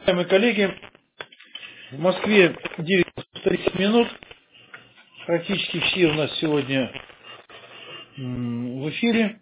Уважаемые коллеги, в Москве 9:30 минут. Практически все у нас сегодня в эфире.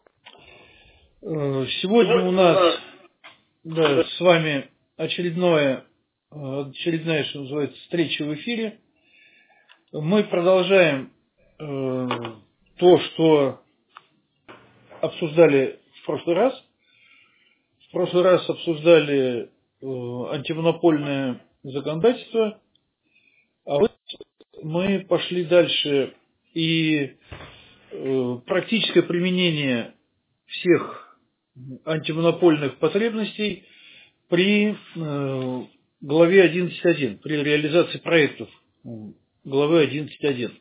Сегодня у нас с вами очередная, что называется, встреча в эфире. Мы продолжаем то, что обсуждали в прошлый раз. В прошлый раз обсуждали антимонопольное законодательство, а вот мы пошли дальше, и практическое применение всех антимонопольных потребностей при главе 11.1, при реализации проектов главы 11.1.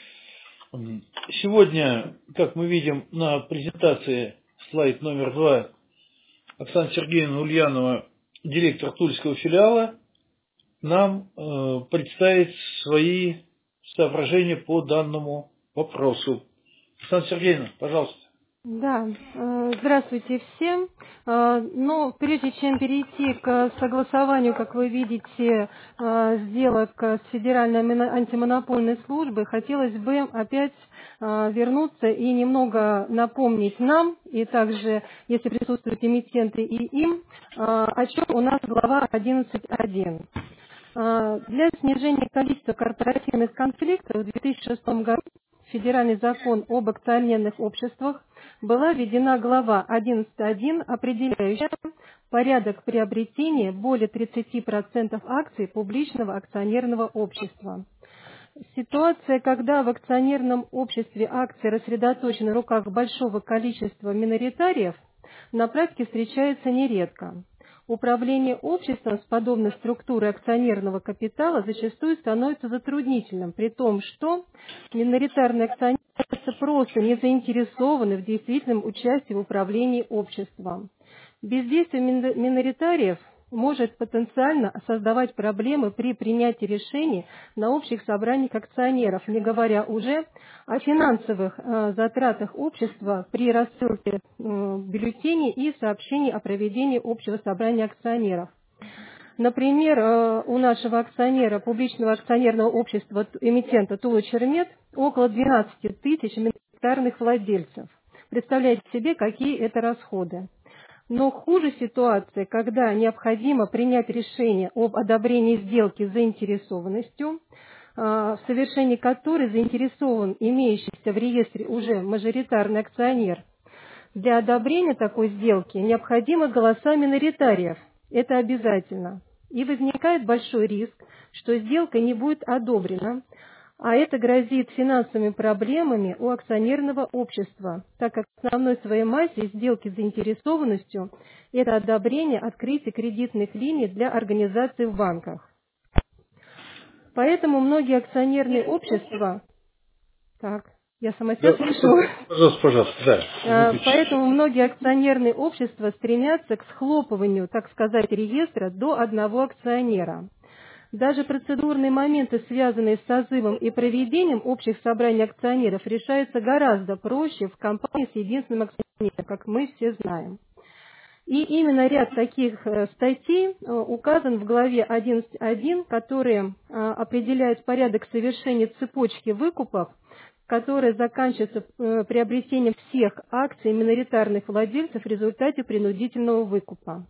Сегодня, как мы видим на презентации, слайд номер 2, Оксана Сергеевна Ульянова, директор Тульского филиала, нам представит свои соображения по данному вопросу. Оксана Сергеевна, пожалуйста. Да, здравствуйте всем. Но прежде чем перейти к согласованию, как вы видите, сделок с Федеральной антимонопольной службой, хотелось бы опять вернуться и немного напомнить нам, и также, если присутствуют эмитенты и им, о чем у нас глава 11.1. Для снижения количества корпоративных конфликтов в 2006 году Федеральный закон об акционерных обществах была введена глава 11.1, определяющая порядок приобретения более 30% акций публичного акционерного общества. Ситуация, когда в акционерном обществе акции рассредоточены в руках большого количества миноритариев, на практике встречается нередко. Управление обществом с подобной структурой акционерного капитала зачастую становится затруднительным, при том, что миноритарные акционеры просто не заинтересованы в действительном участии в управлении обществом. Бездействие миноритариев может потенциально создавать проблемы при принятии решений на общих собраниях акционеров, не говоря уже о финансовых затратах общества при рассылке бюллетеней и сообщений о проведении общего собрания акционеров. Например, у нашего акционера, публичного акционерного общества эмитента Тула-Чермет, около 12 тысяч миноритарных владельцев. Представляете себе, какие это расходы. Но хуже ситуация, когда необходимо принять решение об одобрении сделки с заинтересованностью, в совершении которой заинтересован имеющийся в реестре уже мажоритарный акционер. Для одобрения такой сделки необходимы голоса миноритариев. Это обязательно. И возникает большой риск, что сделка не будет одобрена, а это грозит финансовыми проблемами у акционерного общества, так как в основной своей массе сделки с заинтересованностью – это одобрение открытия кредитных линий для организаций в банках. Поэтому многие акционерные общества… Так, я сама себя слышу. Пожалуйста, да. Поэтому многие акционерные общества стремятся к схлопыванию, так сказать, реестра до одного акционера. Даже процедурные моменты, связанные с созывом и проведением общих собраний акционеров, решаются гораздо проще в компании с единственным акционером, как мы все знаем. И именно ряд таких статей указан в главе 11.1, которые определяют порядок совершения цепочки выкупов, которая заканчивается приобретением всех акций миноритарных владельцев в результате принудительного выкупа.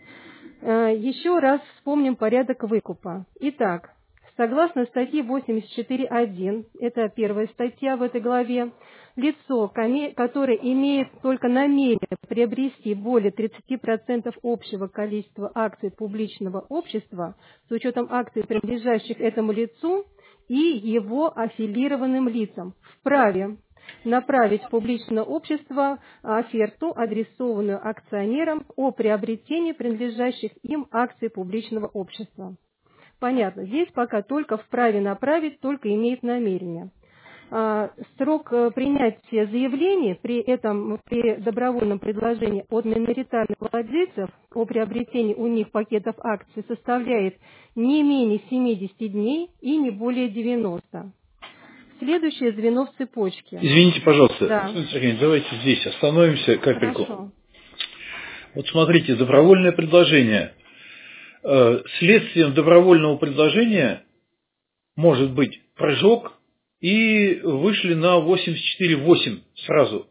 Еще раз вспомним порядок выкупа. Итак, согласно статье 84.1, это первая статья в этой главе, лицо, которое имеет только намерение приобрести более 30% общего количества акций публичного общества с учетом акций, принадлежащих этому лицу и его аффилированным лицам, вправе направить в публичное общество оферту, адресованную акционерам о приобретении принадлежащих им акций публичного общества. Понятно, здесь пока только вправе направить, только имеет намерение. Срок принятия заявлений при добровольном предложении от миноритарных владельцев о приобретении у них пакетов акций составляет не менее 70 дней и не более 90. Следующее звено в цепочке. Извините, пожалуйста, да. Сергей, давайте здесь остановимся капельку. Хорошо. Вот смотрите, добровольное предложение. следствием добровольного предложения может быть прыжок, и вышли на 84,8 сразу.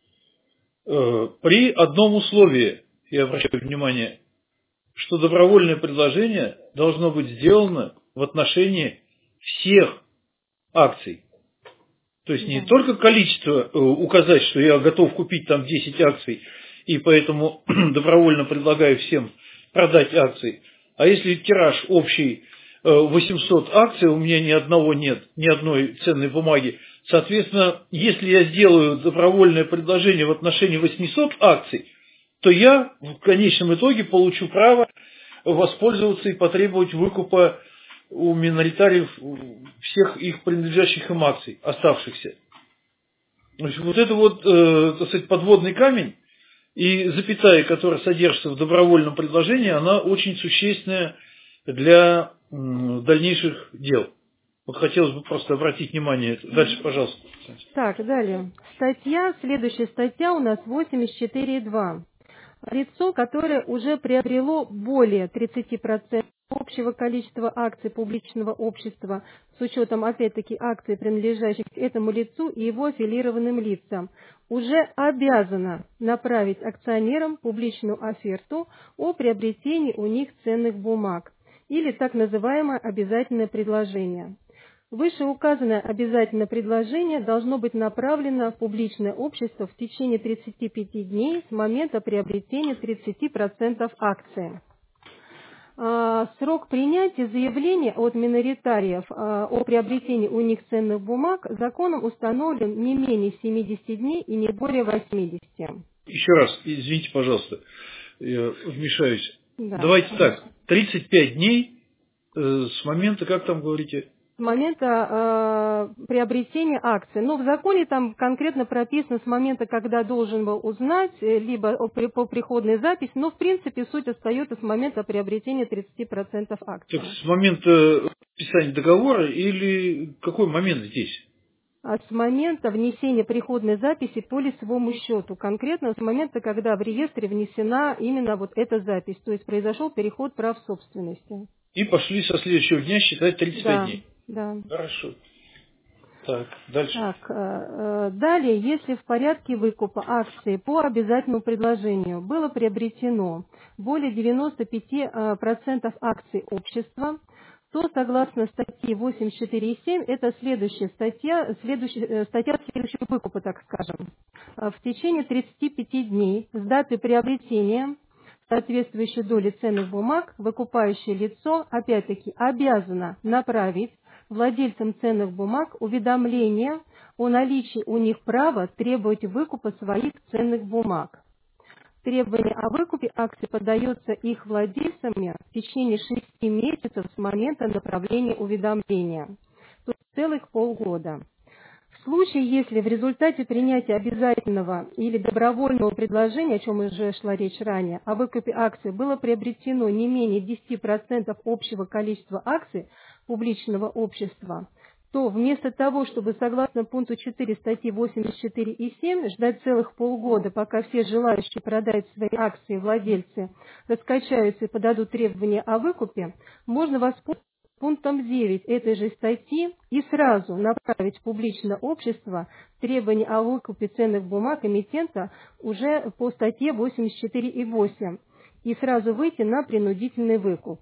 При одном условии, я обращаю внимание, что добровольное предложение должно быть сделано в отношении всех акций. То есть не только количество указать, что я готов купить там 10 акций, и поэтому добровольно предлагаю всем продать акции. А если тираж общий 800 акций, у меня ни одного нет, ни одной ценной бумаги. Соответственно, если я сделаю добровольное предложение в отношении 800 акций, то я в конечном итоге получу право воспользоваться и потребовать выкупа у миноритариев всех их принадлежащих им акций, оставшихся. Значит, вот это вот, так сказать, подводный камень и запятая, которая содержится в добровольном предложении, она очень существенная для дальнейших дел. Вот хотелось бы просто обратить внимание. Дальше, пожалуйста. Так, далее. Следующая статья у нас 84.2. Лицо, которое уже приобрело более 30% общего количества акций публичного общества, с учетом, опять-таки, акций, принадлежащих этому лицу и его аффилированным лицам, уже обязано направить акционерам публичную оферту о приобретении у них ценных бумаг, или так называемое обязательное предложение. Вышеуказанное обязательное предложение должно быть направлено в публичное общество в течение 35 дней с момента приобретения 30% акций. Срок принятия заявления от миноритариев о приобретении у них ценных бумаг законом установлен не менее 70 дней и не более 80. Еще раз, извините, пожалуйста, я вмешаюсь. Да. Давайте так, 35 дней с момента, как там говорите? С момента приобретения акций. Но в законе там конкретно прописано с момента, когда должен был узнать, либо по приходной записи, но в принципе суть остается с момента приобретения 30% акций. Так с момента подписания договора или какой момент здесь? С момента внесения приходной записи по лицевому счету. Конкретно с момента, когда в реестре внесена именно вот эта запись. То есть произошел переход прав собственности. И пошли со следующего дня считать 35 дней. Да. Хорошо. Так, дальше. Далее, если в порядке выкупа акций по обязательному предложению было приобретено более 95% акций общества, то согласно статье 84.7, это статья следующего выкупа, так скажем, в течение 35 дней с даты приобретения соответствующей доли ценных бумаг выкупающее лицо, опять-таки, обязано направить владельцам ценных бумаг уведомление о наличии у них права требовать выкупа своих ценных бумаг. Требование о выкупе акций подается их владельцами в течение 6 месяцев с момента направления уведомления, то есть целых полгода. В случае, если в результате принятия обязательного или добровольного предложения, о чем уже шла речь ранее, о выкупе акций было приобретено не менее 10% общего количества акций публичного общества, то вместо того, чтобы согласно пункту 4 статьи 84.7 ждать целых полгода, пока все желающие продать свои акции владельцы раскачаются и подадут требования о выкупе, можно воспользоваться пунктом 9 этой же статьи и сразу направить в публичное общество требования о выкупе ценных бумаг эмитента уже по статье 84.8 и сразу выйти на принудительный выкуп.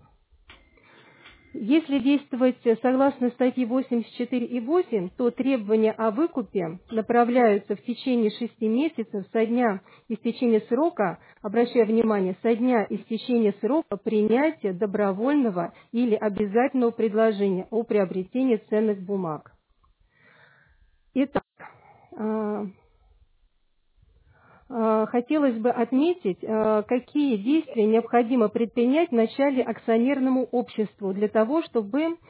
Если действовать согласно статье 84.8, то требования о выкупе направляются в течение 6 месяцев со дня истечения срока, обращая внимание, со дня истечения срока принятия добровольного или обязательного предложения о приобретении ценных бумаг. Итак, хотелось бы отметить, какие действия необходимо предпринять вначале акционерному обществу для того, чтобы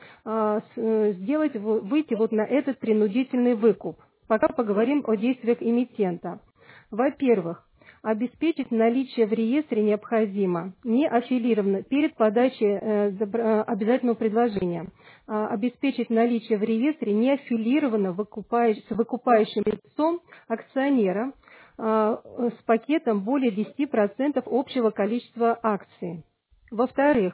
выйти вот на этот принудительный выкуп. Пока поговорим о действиях эмитента. Во-первых, обеспечить наличие в реестре необходимо, не аффилированно, перед подачей обязательного предложения, обеспечить наличие в реестре неаффилированно с выкупающим лицом акционера, с пакетом более 10% общего количества акций. Во-вторых,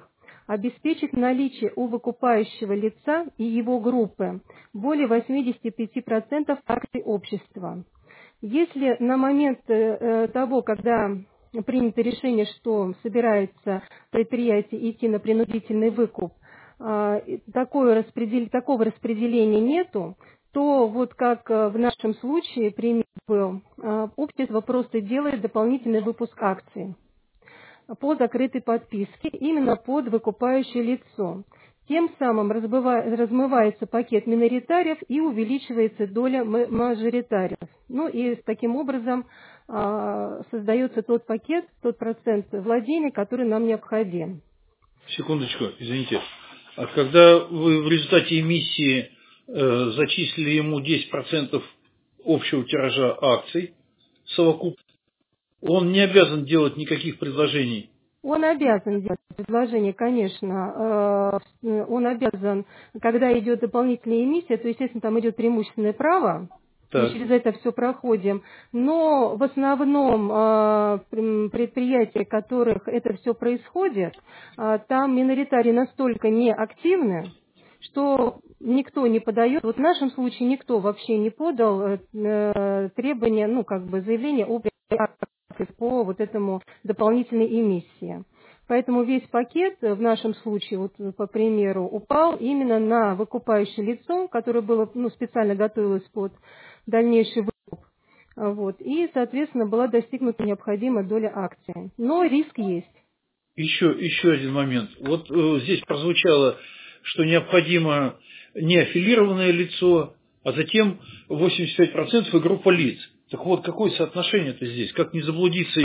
обеспечить наличие у выкупающего лица и его группы более 85% акций общества. Если на момент того, когда принято решение, что собирается предприятие идти на принудительный выкуп, такого распределения нету, то вот как в нашем случае пример был, общество просто делает дополнительный выпуск акций по закрытой подписке именно под выкупающее лицо. Тем самым размывается пакет миноритариев и увеличивается доля мажоритариев. Ну и таким образом создается тот пакет, тот процент владения, который нам необходим. Секундочку, извините. А когда вы в результате эмиссии зачислили ему 10% общего тиража акций совокупно, он не обязан делать никаких предложений? Он обязан делать предложение, конечно. Он обязан, когда идет дополнительная эмиссия, то, естественно, там идет преимущественное право, мы через это все проходим. Но в основном предприятия, в которых это все происходит, там миноритарии настолько неактивны, что никто не подает. Вот в нашем случае никто вообще не подал требования, заявление о по вот этому дополнительной эмиссии. Поэтому весь пакет в нашем случае, вот по примеру, упал именно на выкупающее лицо, которое было, специально готовилось под дальнейший выкуп. Вот. И, соответственно, была достигнута необходимая доля акций. Но риск есть. Еще один момент. Вот здесь прозвучало, что необходимо не аффилированное лицо, а затем 85% и группа лиц. Так вот, какое соотношение-то здесь? Как не заблудиться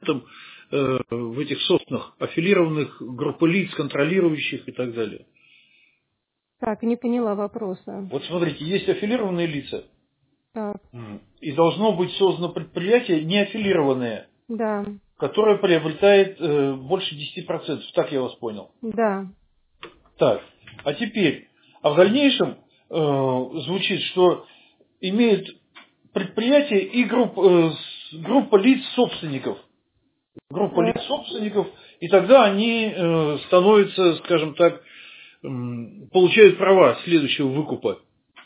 в этих собственных аффилированных группы лиц, контролирующих и так далее? Так, не поняла вопроса. Вот смотрите, есть аффилированные лица. Так. И должно быть создано предприятие неаффилированное, да, которое приобретает больше 10%. Так я вас понял. Да. Так, а теперь, в дальнейшем звучит, что имеет предприятие и группа лиц собственников. Группа лиц собственников, и тогда они становятся, скажем так, получают права следующего выкупа.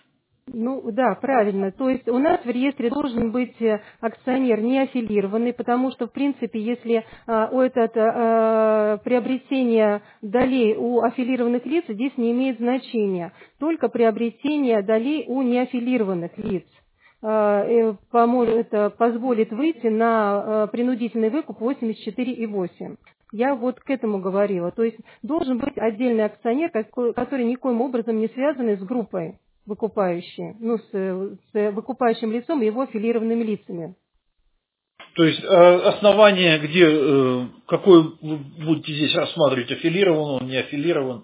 Да, правильно. То есть у нас в реестре должен быть акционер не аффилированный, потому что, в принципе, если приобретение долей у аффилированных лиц здесь не имеет значения, только приобретение долей у неаффилированных лиц. Это позволит выйти на принудительный выкуп 84,8. Я вот к этому говорила. То есть должен быть отдельный акционер, который никоим образом не связан с группой выкупающей, с выкупающим лицом и его аффилированными лицами. То есть основание, какое вы будете здесь рассматривать, аффилирован он, не аффилирован?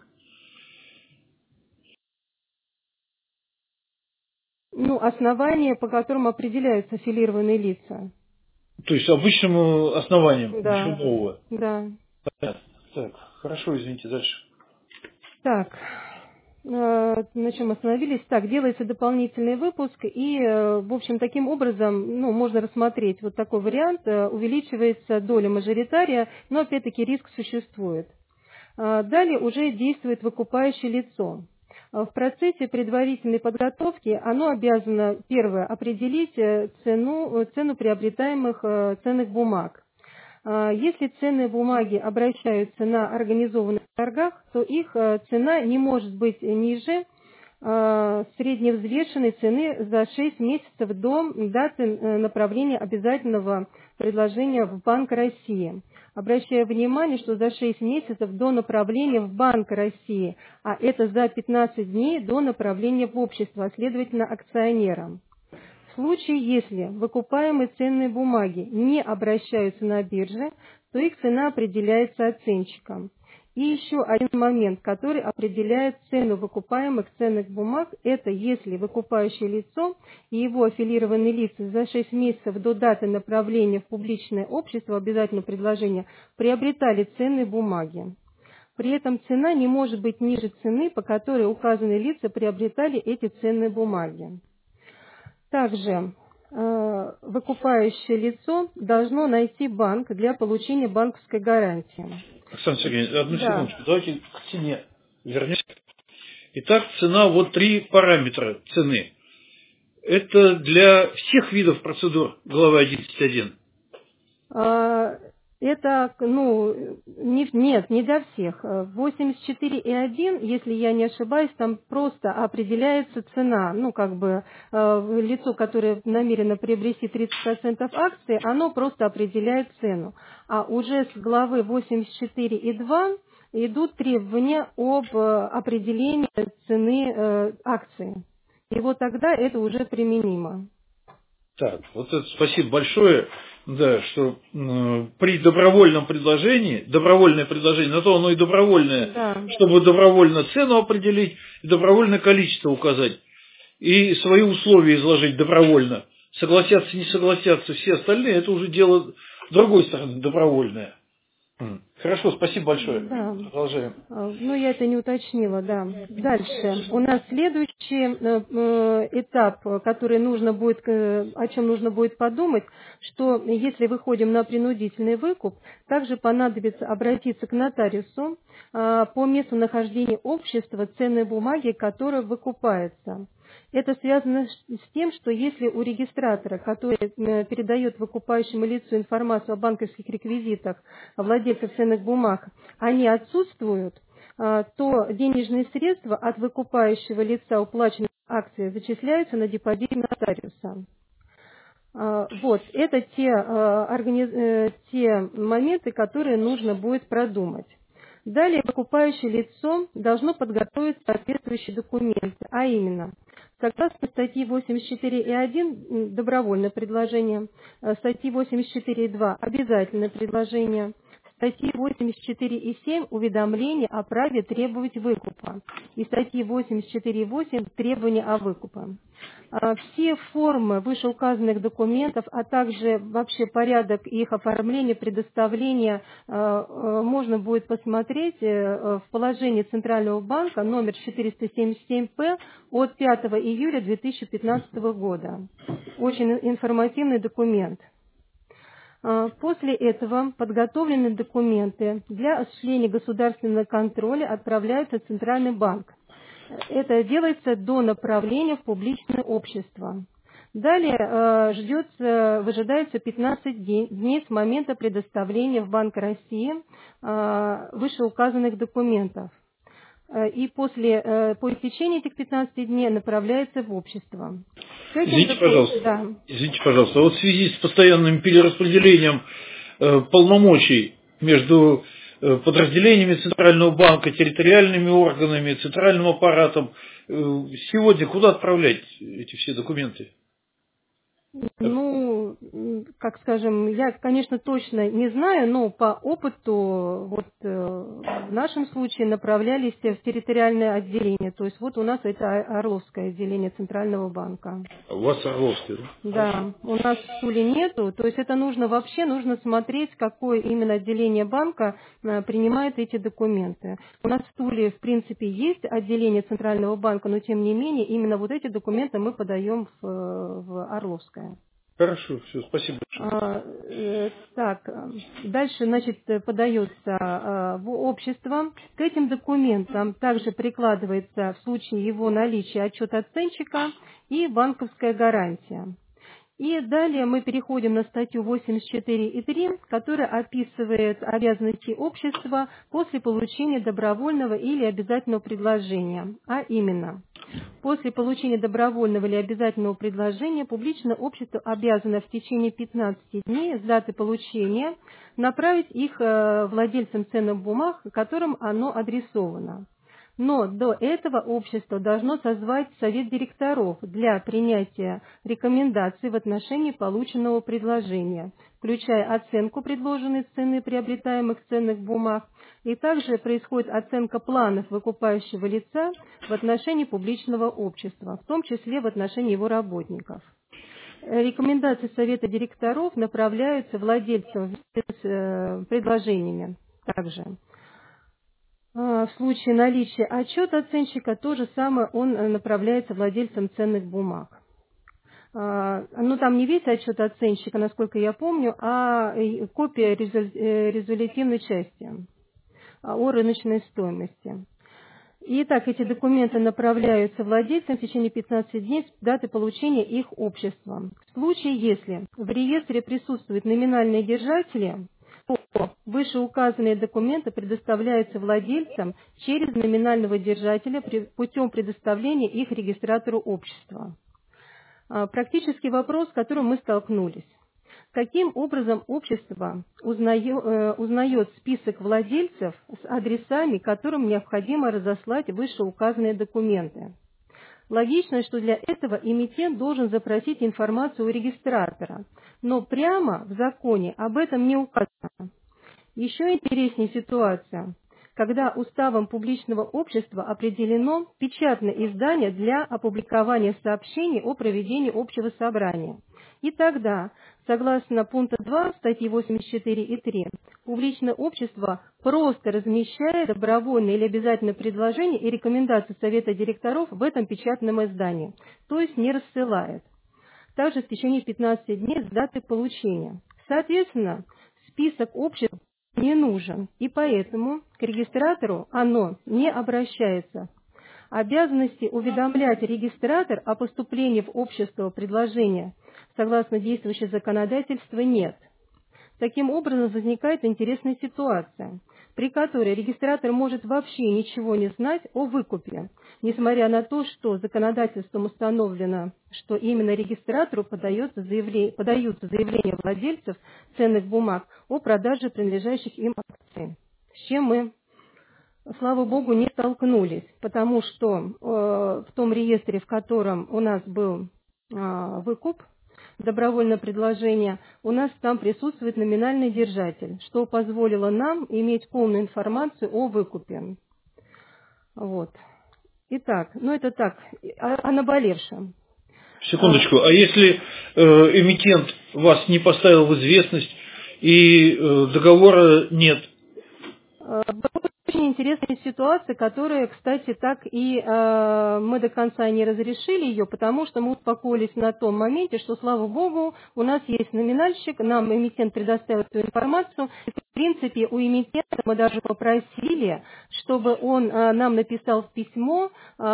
Основание, по которому определяются аффилированные лица. То есть обычным основанием, да. ничего нового. Да. Так, хорошо, извините, дальше. Так, на чем остановились? Так, делается дополнительный выпуск, и, в общем, таким образом, можно рассмотреть вот такой вариант, увеличивается доля мажоритария, но, опять-таки, риск существует. Далее уже действует выкупающее лицо. В процессе предварительной подготовки оно обязано, первое, определить цену приобретаемых ценных бумаг. Если ценные бумаги обращаются на организованных торгах, то их цена не может быть ниже средневзвешенной цены за 6 месяцев до даты направления обязательного предложения в Банк России. Обращаю внимание, что за 6 месяцев до направления в Банк России, а это за 15 дней до направления в общество, а следовательно акционерам. В случае, если выкупаемые ценные бумаги не обращаются на бирже, то их цена определяется оценщиком. И еще один момент, который определяет цену выкупаемых ценных бумаг, это если выкупающее лицо и его аффилированные лица за 6 месяцев до даты направления в публичное общество обязательного предложения приобретали ценные бумаги. При этом цена не может быть ниже цены, по которой указанные лица приобретали эти ценные бумаги. Также выкупающее лицо должно найти банк для получения банковской гарантии. Оксана Сергеевна, одну секундочку, давайте к цене вернемся. Итак, цена, вот 3 параметра цены. Это для всех видов процедур главы 11.1? Это, нет, не для всех. 84.1, если я не ошибаюсь, там просто определяется цена. Лицо, которое намерено приобрести 30% акций, оно просто определяет цену. А уже с главы 84.2 идут требования об определении цены акции. И вот тогда это уже применимо. Так, вот это спасибо большое, да, что при добровольном предложении, добровольное предложение, на то оно и добровольное, да, чтобы добровольно цену определить, и добровольное количество указать, и свои условия изложить добровольно. Согласятся, не согласятся, все остальные, это уже дело с другой стороны, добровольное. Хорошо, спасибо большое. Да. Продолжаем. Я это не уточнила, да. Дальше. У нас следующий этап, который нужно будет, о чем нужно будет подумать, что если выходим на принудительный выкуп, также понадобится обратиться к нотариусу по месту нахождения общества ценной бумаги, которая выкупается. Это связано с тем, что если у регистратора, который передает выкупающему лицу информацию о банковских реквизитах владельцев ценных бумаг, они отсутствуют, то денежные средства от выкупающего лица уплаченных акций зачисляются на депозит нотариуса. Вот, это те моменты, которые нужно будет продумать. Далее выкупающее лицо должно подготовить соответствующие документы, а именно, согласно статьи 84.1 добровольное предложение, статьи 84.2 обязательное предложение, статьи 84.7 уведомление о праве требовать выкупа и статьи 84.8 требования о выкупе. Все формы вышеуказанных документов, а также вообще порядок их оформления, предоставления можно будет посмотреть в положении Центрального банка номер 477-П от 5 июля 2015 года. Очень информативный документ. После этого подготовленные документы для осуществления государственного контроля отправляются в Центральный банк. Это делается до направления в публичное общество. Далее выжидается 15 дней с момента предоставления в Банк России вышеуказанных документов. И по истечении этих 15 дней направляется в общество. Извините, пожалуйста, вот в связи с постоянным перераспределением полномочий между подразделениями Центрального банка, территориальными органами, центральным аппаратом, сегодня куда отправлять эти все документы? Я, конечно, точно не знаю, но по опыту в нашем случае направлялись в территориальное отделение. То есть у нас это Орловское отделение Центрального банка. У вас Орловское, да? Да, у нас в Туле нету. То есть это нужно смотреть, какое именно отделение банка принимает эти документы. У нас в Туле, в принципе, есть отделение Центрального банка, но тем не менее именно эти документы мы подаем в Орловское. Хорошо, все, спасибо большое. Дальше, подается в общество. К этим документам также прикладывается в случае его наличия отчет оценщика и банковская гарантия. И далее мы переходим на статью 84.3, которая описывает обязанности общества после получения добровольного или обязательного предложения, а именно, после получения добровольного или обязательного предложения публичное общество обязано в течение 15 дней с даты получения направить их владельцам ценных бумаг, которым оно адресовано. Но до этого общество должно созвать совет директоров для принятия рекомендаций в отношении полученного предложения, включая оценку предложенной цены приобретаемых ценных бумаг, и также происходит оценка планов выкупающего лица в отношении публичного общества, в том числе в отношении его работников. Рекомендации совета директоров направляются владельцам с предложениями также. В случае наличия отчета оценщика, то же самое он направляется владельцам ценных бумаг. Ну, там не весь отчет оценщика, насколько я помню, а копия резолютивной части о рыночной стоимости. Итак, эти документы направляются владельцам в течение 15 дней с даты получения их обществом. В случае, если в реестре присутствуют номинальные держатели, то вышеуказанные документы предоставляются владельцам через номинального держателя путем предоставления их регистратору общества. Практический вопрос, с которым мы столкнулись. Каким образом общество узнает список владельцев с адресами, которым необходимо разослать вышеуказанные документы? Логично, что для этого эмитент должен запросить информацию у регистратора, но прямо в законе об этом не указано. Еще интереснее ситуация, когда уставом публичного общества определено печатное издание для опубликования сообщений о проведении общего собрания. И тогда, согласно пункта 2 статьи 84 и 3, публичное общество просто размещает добровольное или обязательное предложение и рекомендации Совета директоров в этом печатном издании, то есть не рассылает. Также в течение 15 дней с даты получения. Соответственно, список обществ не нужен, и поэтому к регистратору оно не обращается. Обязанности уведомлять регистратор о поступлении в общество предложения согласно действующего законодательства нет. Таким образом, возникает интересная ситуация, при которой регистратор может вообще ничего не знать о выкупе, несмотря на то, что законодательством установлено, что именно регистратору подаются заявления владельцев ценных бумаг о продаже принадлежащих им акций. С чем мы, слава богу, не столкнулись, потому что в том реестре, в котором у нас был выкуп, добровольное предложение, у нас там присутствует номинальный держатель, что позволило нам иметь полную информацию о выкупе. Вот. Итак, ну это так, о наболевшем. Секундочку, а если эмитент вас не поставил в известность и договора нет? Очень интересная ситуация, которая, кстати, так и мы до конца не разрешили ее, потому что мы успокоились на том моменте, что, слава богу, у нас есть номинальщик, нам эмитент предоставил эту информацию. В принципе, у эмитента мы даже попросили, чтобы он нам написал письмо,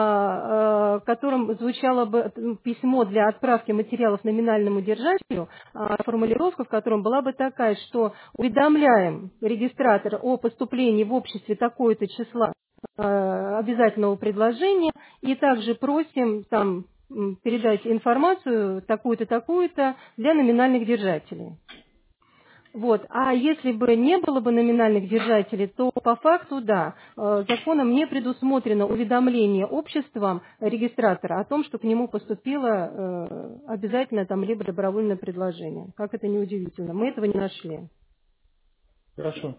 в котором звучало бы письмо для отправки материалов номинальному держателю, формулировка в котором была бы такая, что уведомляем регистратора о поступлении в обществе такое-то числа обязательного предложения и также просим там передать информацию такую-то, такую-то для номинальных держателей. Вот. А если бы не было бы номинальных держателей, то по факту, да, законом не предусмотрено уведомление обществом регистратора о том, что к нему поступило обязательно там либо добровольное предложение. Как это неудивительно. Мы этого не нашли. Хорошо.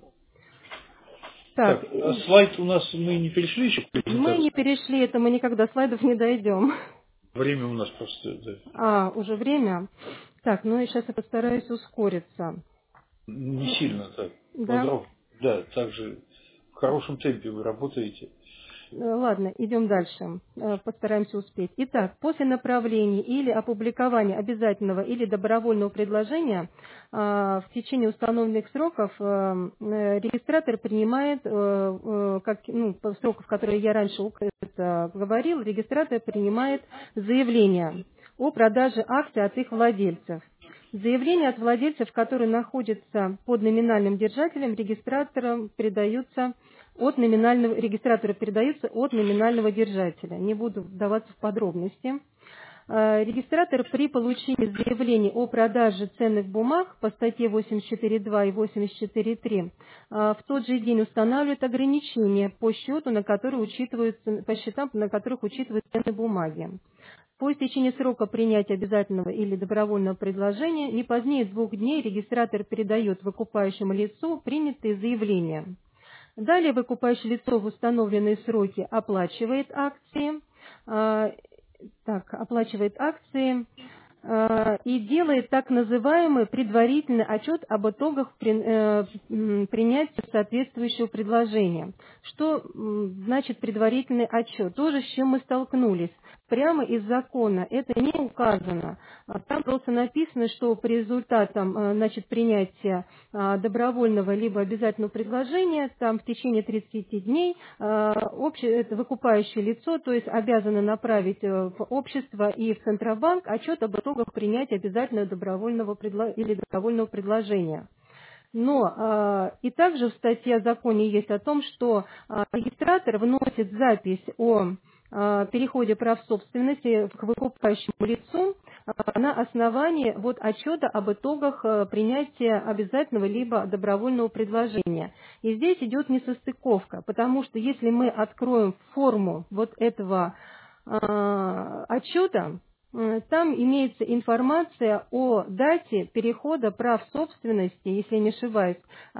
Так, а слайд у нас мы не перешли еще? Мы не перешли, это мы никогда слайдов не дойдем. Время у нас просто... Да. Уже время? Так, ну и сейчас я постараюсь ускориться. Не сильно так. Да? Да, также в хорошем темпе вы работаете. Ладно, идем дальше. Постараемся успеть. Итак, после направления или опубликования обязательного или добровольного предложения в течение установленных сроков регистратор принимает, по срокам, которые я раньше говорил, регистратор принимает заявление о продаже акций от их владельцев. Заявления от владельцев, которые находятся под номинальным держателем, регистратору передаются от номинального держателя. Не буду вдаваться в подробности. Регистратор при получении заявлений о продаже ценных бумаг по статье 84.2 и 84.3 в тот же день устанавливает ограничения по счетам, на которых учитываются ценные бумаги. По истечении срока принятия обязательного или добровольного предложения не позднее 2 дней регистратор передает выкупающему лицу принятые заявления. Далее выкупающее лицо в установленные сроки оплачивает акции. и делает так называемый предварительный отчет об итогах принятия соответствующего предложения. Что значит предварительный отчет? То же, с чем мы столкнулись. Прямо из закона это не указано. Там просто написано, что по результатам принятия добровольного либо обязательного предложения, там в течение 30 дней это выкупающее лицо, то есть обязано направить в общество и в Центробанк отчет об итогах принятия обязательного добровольного или добровольного предложения. Но и также в статье о законе есть о том, что регистратор вносит запись о переходе прав собственности к выкупающему лицу на основании отчета об итогах принятия обязательного либо добровольного предложения. И здесь идет несостыковка, потому что если мы откроем форму этого отчета, там имеется информация о дате перехода прав собственности, если я не ошибаюсь,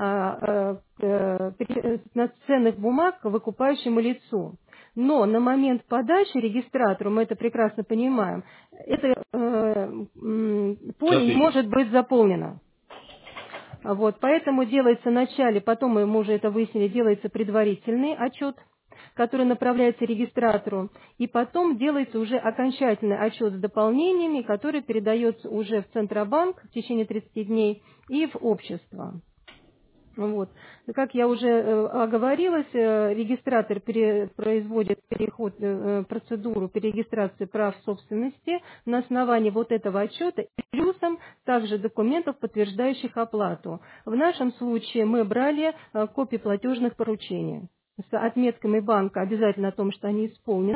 ценных бумаг к выкупающему лицу. Но на момент подачи регистратору, мы это прекрасно понимаем, это поле не может быть заполнено. Поэтому делается вначале, потом мы уже это выяснили, делается предварительный отчет, который направляется регистратору, и потом делается уже окончательный отчет с дополнениями, который передается уже в Центробанк в течение 30 дней и в общество. Как я уже оговорилась, регистратор производит процедуру перерегистрации прав собственности на основании этого отчета и плюсом также документов, подтверждающих оплату. В нашем случае мы брали копии платежных поручений с отметками банка обязательно о том, что они исполнены.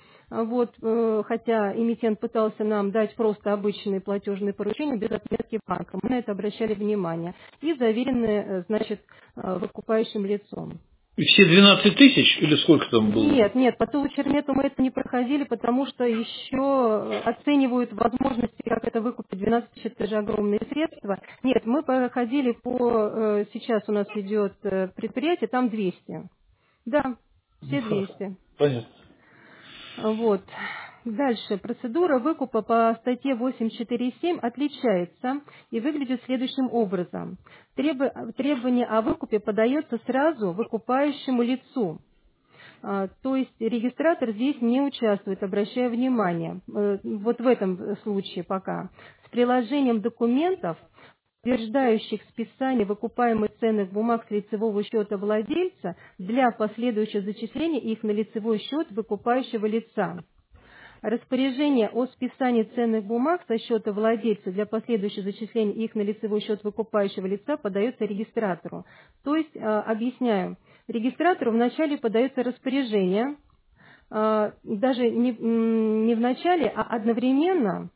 Хотя эмитент пытался нам дать просто обычные платежные поручения без отметки банка. Мы на это обращали внимание. И заверены, выкупающим лицом. И все 12 тысяч или сколько там было? Нет, по Тулу-Чермету мы это не проходили, потому что еще оценивают возможности, как это выкупить. 12 тысяч, это же огромные средства. Нет, мы проходили сейчас у нас идет предприятие, там 200. Да, все 200. Понятно. Дальше. Процедура выкупа по статье 8.4.7 отличается и выглядит следующим образом. Требование о выкупе подается сразу выкупающему лицу. То есть регистратор здесь не участвует, обращаю внимание. В этом случае пока. С приложением документов, утверждающих списание выкупаемых ценных бумаг с лицевого счета владельца для последующего зачисления их на лицевой счет выкупающего лица. Распоряжение о списании ценных бумаг со счета владельца для последующего зачисления их на лицевой счет выкупающего лица подается регистратору. То есть, объясняю, регистратору вначале подается распоряжение, даже не в начале, а одновременно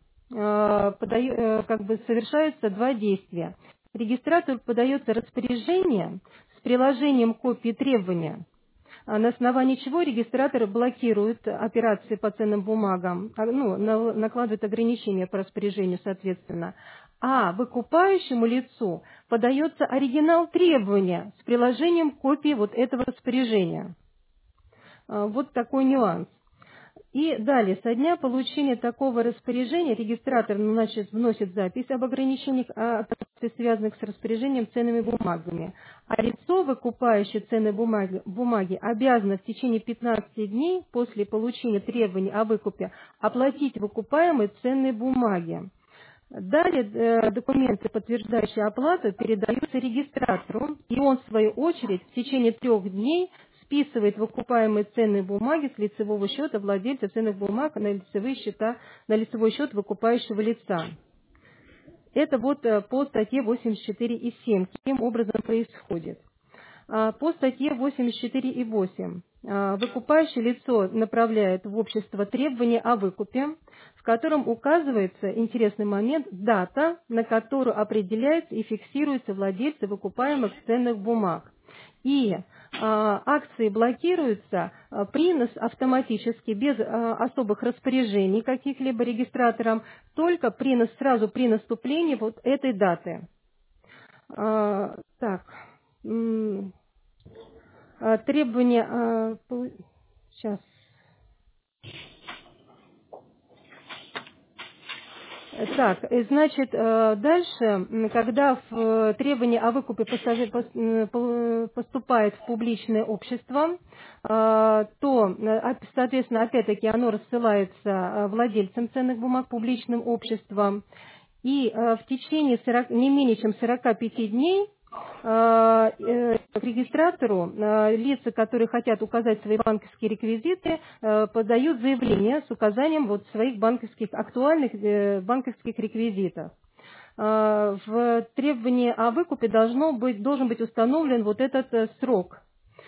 совершаются два действия. Регистратору подается распоряжение с приложением копии требования, на основании чего регистратор блокирует операции по ценным бумагам, накладывает ограничения по распоряжению, соответственно. А выкупающему лицу подается оригинал требования с приложением копии этого распоряжения. Такой нюанс. И далее, со дня получения такого распоряжения, регистратор вносит запись об ограничениях, связанных с распоряжением ценными бумагами. А лицо, выкупающее ценные бумаги, обязано в течение 15 дней после получения требований о выкупе оплатить выкупаемые ценные бумаги. Далее документы, подтверждающие оплату, передаются регистратору, и он, в свою очередь, в течение 3 дней списывает выкупаемые ценные бумаги с лицевого счета владельца ценных бумаг на лицевой счет выкупающего лица. Это по статье 84.7. Каким образом происходит? По статье 84.8 выкупающее лицо направляет в общество требования о выкупе, в котором указывается, интересный момент, дата, на которую определяется и фиксируется владельцы выкупаемых ценных бумаг. И акции блокируются автоматически, без особых распоряжений каких-либо регистратором, только сразу при наступлении этой даты. Требования... Сейчас. Так, значит, дальше, когда требование о выкупе поступает в публичное общество, то, соответственно, опять-таки оно рассылается владельцам ценных бумаг публичным обществом, и в течение не менее чем 45 дней к регистратору лица, которые хотят указать свои банковские реквизиты, подают заявление с указанием вот своих актуальных банковских реквизитов. В требовании о выкупе должен быть установлен вот этот срок.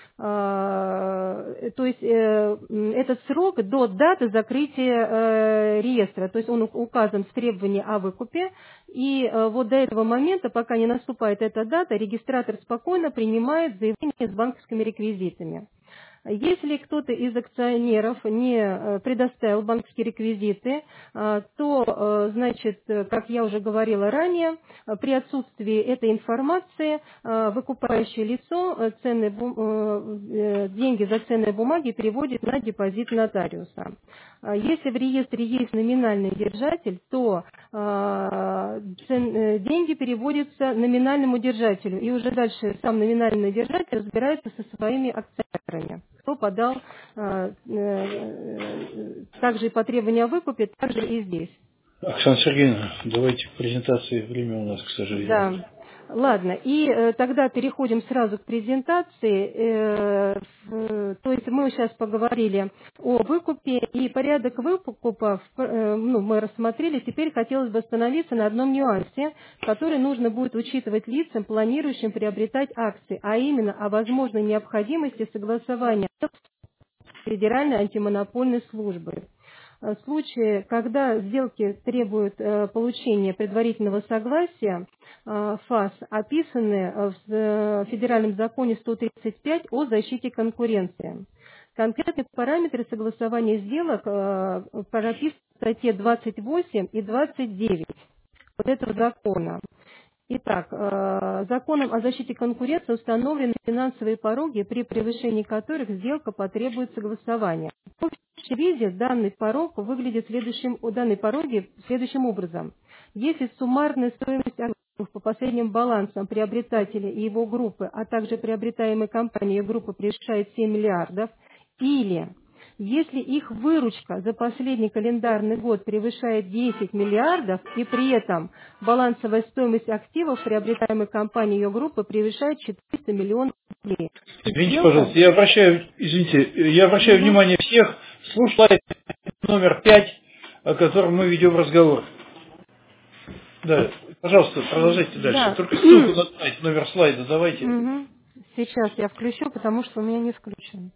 То есть этот срок до даты закрытия реестра, то есть он указан в требовании о выкупе, и вот до этого момента, пока не наступает эта дата, регистратор спокойно принимает заявление с банковскими реквизитами. Если кто-то из акционеров не предоставил банковские реквизиты, то, значит, как я уже говорила ранее, при отсутствии этой информации выкупающее лицо деньги за ценные бумаги переводит на депозит нотариуса. Если в реестре есть номинальный держатель, то деньги переводятся номинальному держателю, и уже дальше сам номинальный держатель разбирается со своими акционерами. Кто подал также и по требованию о выкупе, также и здесь. Оксана Сергеевна, давайте к презентации, время у нас, к сожалению. Да. Ладно, и тогда переходим сразу к презентации. То есть мы сейчас поговорили о выкупе, и порядок выкупа мы рассмотрели. Теперь хотелось бы остановиться на одном нюансе, который нужно будет учитывать лицам, планирующим приобретать акции, а именно о возможной необходимости согласования с Федеральной антимонопольной службой. В случае, когда сделки требуют получения предварительного согласия, ФАС описаны в Федеральном законе 135 о защите конкуренции. Конкретные параметры согласования сделок прописаны в статье 28 и 29 вот этого закона. Итак, законом о защите конкуренции установлены финансовые пороги, при превышении которых сделка потребует согласования. В общем виде данный пороги следующим образом. Если суммарная стоимость активов по последним балансам приобретателя и его группы, а также приобретаемой компании и группы превышает 7 миллиардов, или если их выручка за последний календарный год превышает 10 миллиардов, и при этом балансовая стоимость активов приобретаемой компании и ее группы превышает 400 миллионов рублей. Извините, пожалуйста, я обращаю внимание всех, слушайте номер 5, о котором мы ведем разговор. Да, пожалуйста, продолжайте дальше. Да. Только ссылку на сайт, номер слайда давайте. Сейчас я включу, потому что у меня не включен.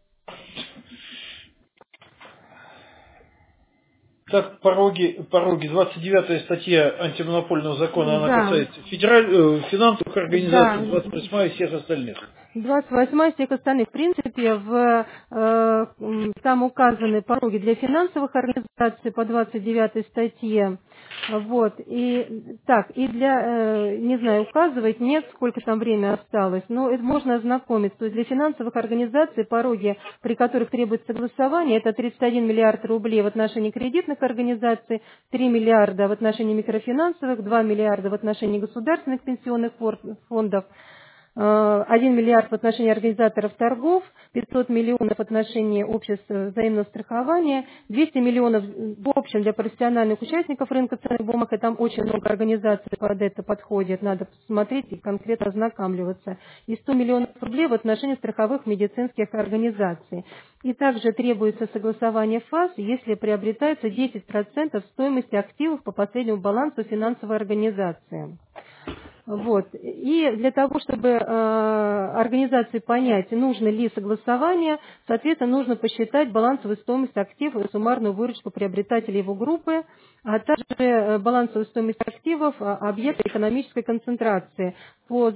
Так, пороги, 29-я статья антимонопольного закона, она касается финансовых организаций, 28-я всех остальных. 28-я всех остальных. В принципе, там указаны пороги для финансовых организаций по 29-й статье. Вот. И для, не знаю, указывать нет, сколько там время осталось, но это можно ознакомиться. То есть для финансовых организаций пороги, при которых требуется согласование, это 31 миллиард рублей в отношении кредитных организаций, 3 миллиарда в отношении микрофинансовых, 2 миллиарда в отношении государственных пенсионных фондов, 1 миллиард в отношении организаторов торгов, 500 миллионов в отношении обществ взаимного страхования, 200 миллионов в общем для профессиональных участников рынка ценных бумаг, и там очень много организаций под это подходит, надо посмотреть и конкретно ознакомливаться, и 100 миллионов рублей в отношении страховых медицинских организаций. И также требуется согласование ФАС, если приобретается 10% стоимости активов по последнему балансу финансовой организации. Вот. И для того, чтобы организации понять, нужно ли согласование, соответственно, нужно посчитать балансовую стоимость активов и суммарную выручку приобретателя его группы, а также балансовую стоимость активов объекта экономической концентрации. По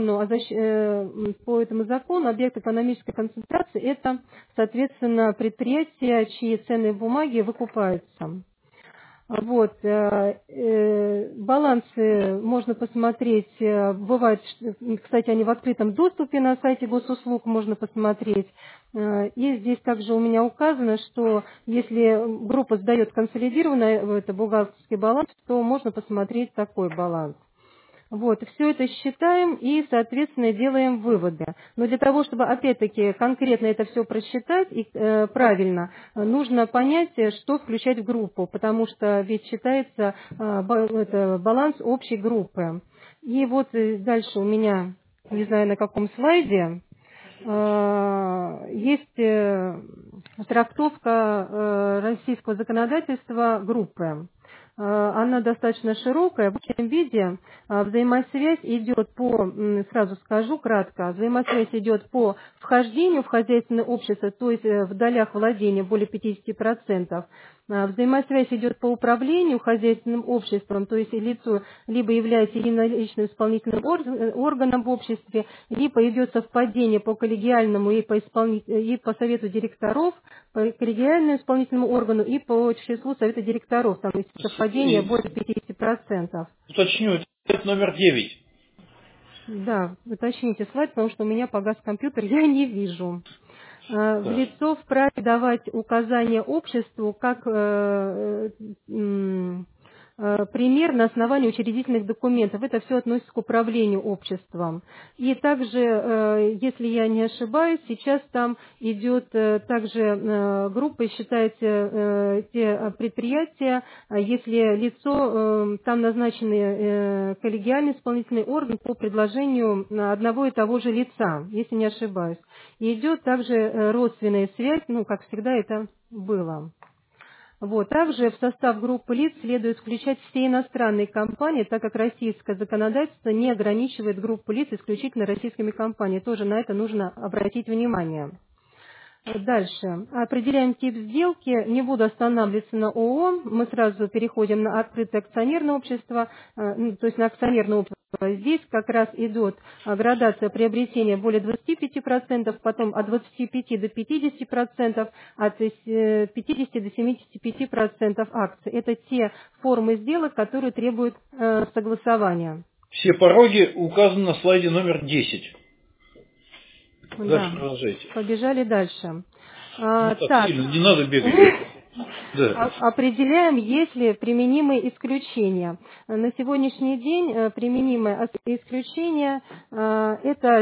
этому закону объект экономической концентрации – это, соответственно, предприятия, чьи ценные бумаги выкупаются. Вот, балансы можно посмотреть, бывает, кстати, они в открытом доступе на сайте госуслуг, можно посмотреть. И здесь также у меня указано, что если группа сдает консолидированный это бухгалтерский баланс, то можно посмотреть такой баланс. Вот, все это считаем и, соответственно, делаем выводы. Но для того, чтобы, опять-таки, конкретно это все просчитать и правильно, нужно понять, что включать в группу, потому что ведь считается баланс общей группы. И вот дальше у меня, не знаю на каком слайде, есть трактовка российского законодательства группы. Она достаточно широкая. В общем виде взаимосвязь идет по, сразу скажу кратко, взаимосвязь идет по вхождению в хозяйственное общество, то есть в долях владения более 50%. Взаимосвязь идет по управлению хозяйственным обществом, то есть лицо либо является единоличным исполнительным органом в обществе, либо идет совпадение по коллегиальному и по совету директоров, по коллегиальному исполнительному органу и по числу совета директоров, там есть совпадение более 50%. Уточню, это номер 9. Да, уточните слайд, потому что у меня погас компьютер, я не вижу. В лицо вправе давать указания обществу как пример на основании учредительных документов. Это все относится к управлению обществом. И также, если я не ошибаюсь, сейчас там идет также группа, считается те предприятия, если лицо, там назначенный коллегиальный исполнительный орган по предложению одного и того же лица, если не ошибаюсь. И идет также родственная связь, как всегда это было. Вот. Также в состав группы лиц следует включать все иностранные компании, так как российское законодательство не ограничивает группу лиц исключительно российскими компаниями. Тоже на это нужно обратить внимание. Дальше. Определяем тип сделки. Не буду останавливаться на ООО. Мы сразу переходим на открытое акционерное общество, то есть на акционерное общество. Здесь как раз идет градация приобретения более 25%, потом от 25 до 50%, от 50 до 75% акций. Это те формы сделок, которые требуют согласования. Все пороги указаны на слайде номер 10. Дальше продолжайте. Побежали дальше. Так, сильно, не надо бегать. Да. Определяем, есть ли применимые исключения. На сегодняшний день применимые исключения – это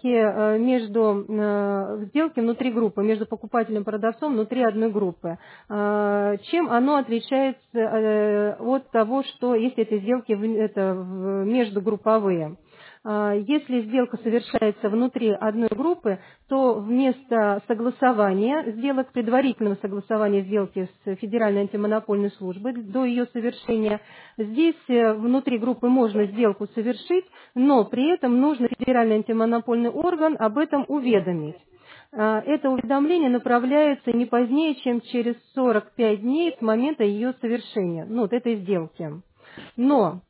сделки внутри группы, между покупателем и продавцом внутри одной группы. Чем оно отличается от того, что если это сделки междугрупповые? Если сделка совершается внутри одной группы, то вместо согласования сделок, предварительного согласования сделки с Федеральной антимонопольной службой до ее совершения, здесь внутри группы можно сделку совершить, но при этом нужно Федеральный антимонопольный орган об этом уведомить. Это уведомление направляется не позднее, чем через 45 дней с момента ее совершения, этой сделки. Но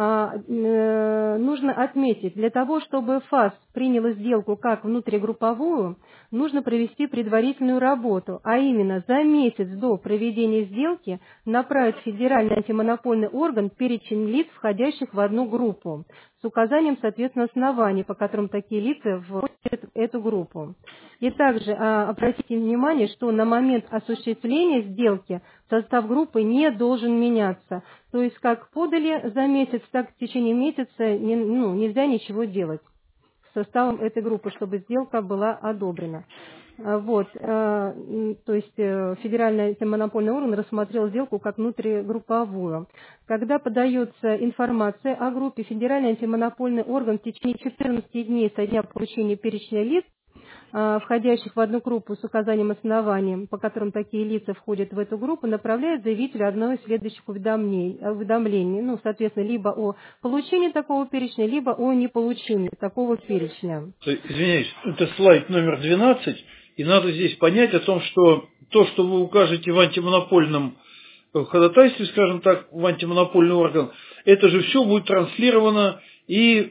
нужно отметить, для того, чтобы ФАС приняла сделку как внутригрупповую, нужно провести предварительную работу, а именно за месяц до проведения сделки направить в Федеральный антимонопольный орган перечень лиц, входящих в одну группу, с указанием, соответственно, оснований, по которым такие лица входят в эту группу. И также обратите внимание, что на момент осуществления сделки состав группы не должен меняться. То есть как подали за месяц, так в течение месяца нельзя ничего делать с составом этой группы, чтобы сделка была одобрена. Вот, то есть Федеральный антимонопольный орган рассмотрел сделку как внутригрупповую. Когда подается информация о группе, Федеральный антимонопольный орган в течение 14 дней со дня получения перечня лиц, входящих в одну группу с указанием оснований, по которым такие лица входят в эту группу, направляет заявителю одно из следующих уведомлений, соответственно, либо о получении такого перечня, либо о неполучении такого перечня. Извиняюсь, это слайд номер 12, и надо здесь понять о том, что то, что вы укажете в антимонопольном ходатайстве, скажем так, в антимонопольный орган, это же все будет транслировано и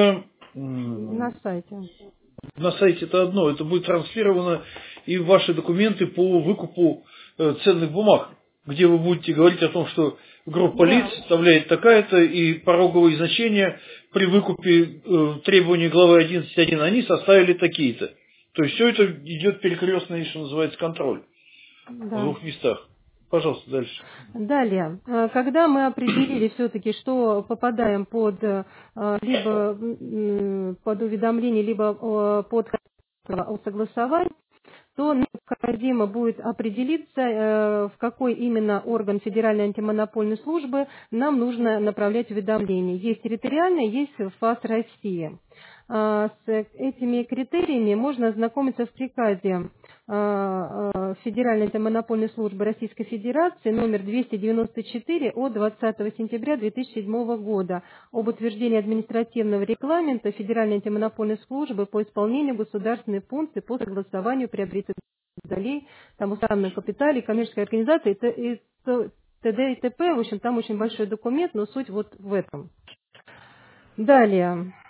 на сайте. На сайте это одно, это будет транслировано и в ваши документы по выкупу ценных бумаг, где вы будете говорить о том, что группа лиц составляет такая-то, и пороговые значения при выкупе требований главы 11.1 они составили такие-то. То есть все это идет перекрестный, что называется, контроль в двух местах. Пожалуйста, дальше. Далее, когда мы определили все-таки, что попадаем под либо под уведомление, либо под о согласовании, то необходимо будет определиться, в какой именно орган Федеральной антимонопольной службы нам нужно направлять уведомление. Есть территориальный, есть ФАС России. С этими критериями можно ознакомиться в приказе Федеральной антимонопольной службы Российской Федерации номер 294 от 20 сентября 2007 года об утверждении административного регламента Федеральной антимонопольной службы по исполнению государственной функции по согласованию приобретателей долей, там уставном капитале, коммерческой организации и т.д. и т.п. В общем, там очень большой документ, но суть вот в этом. Далее.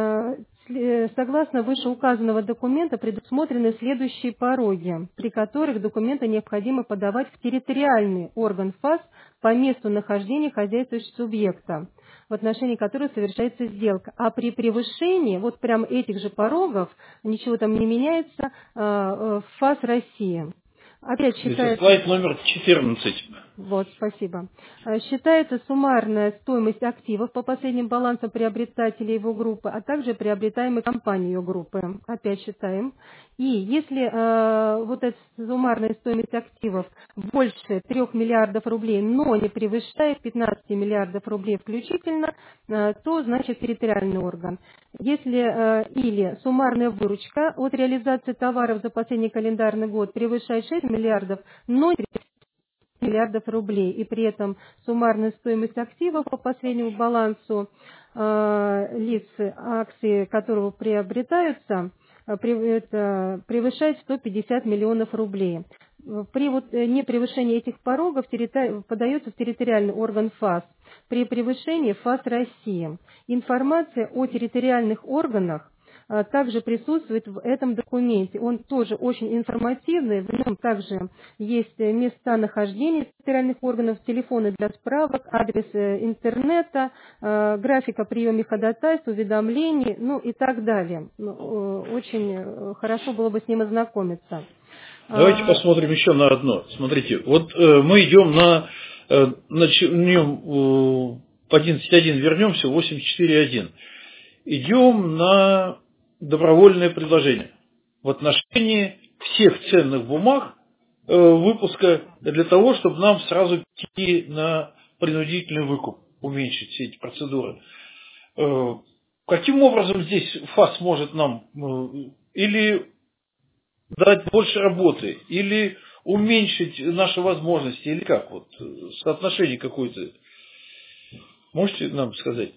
Согласно вышеуказанного документа предусмотрены следующие пороги, при которых документы необходимо подавать в территориальный орган ФАС по месту нахождения хозяйствующего субъекта, в отношении которого совершается сделка. А при превышении вот прям этих же порогов ничего там не меняется в ФАС России. Опять считается... Слайд номер 14. Вот, спасибо. Считается суммарная стоимость активов по последним балансам приобретателя его группы, а также приобретаемой компанией ее группы. Опять считаем. И если вот эта суммарная стоимость активов больше 3 миллиардов рублей, но не превышает 15 миллиардов рублей включительно, то значит территориальный орган. Если или суммарная выручка от реализации товаров за последний календарный год превышает 6 миллиардов, но не миллиардов рублей, и при этом суммарная стоимость активов по последнему балансу лиц, акции которого приобретаются, превышает 150 миллионов рублей. При непревышении этих порогов подается в территориальный орган ФАС. При превышении ФАС России. Информация о территориальных органах также присутствует в этом документе. Он тоже очень информативный, в нем также есть места нахождения территориальных органов, телефоны для справок, адрес интернета, график о приеме ходатайств, уведомлений, ну и так далее. Очень хорошо было бы с ним ознакомиться. Давайте посмотрим еще на одно. Смотрите, вот мы идем начнем по 11.1, вернемся в 8.4.1. Идем на добровольное предложение в отношении всех ценных бумаг выпуска для того, чтобы нам сразу идти на принудительный выкуп, уменьшить все эти процедуры. Каким образом здесь ФАС может нам или дать больше работы, или уменьшить наши возможности, или как? Вот соотношение какое-то. Можете нам сказать?